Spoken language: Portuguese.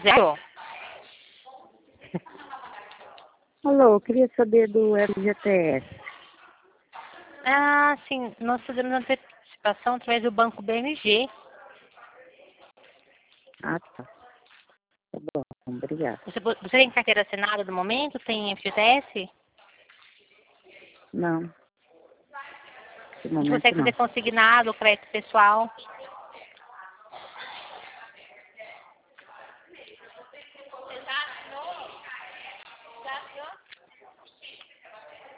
Zero? Alô, eu queria saber do FGTS. Ah, sim. Nós fazemos antecipação através do banco BMG. Ah, tá. Tá bom, obrigada. Você tem carteira assinada no momento? Tem FGTS? Não, no Você momento consegue não. fazer consignado, crédito pessoal?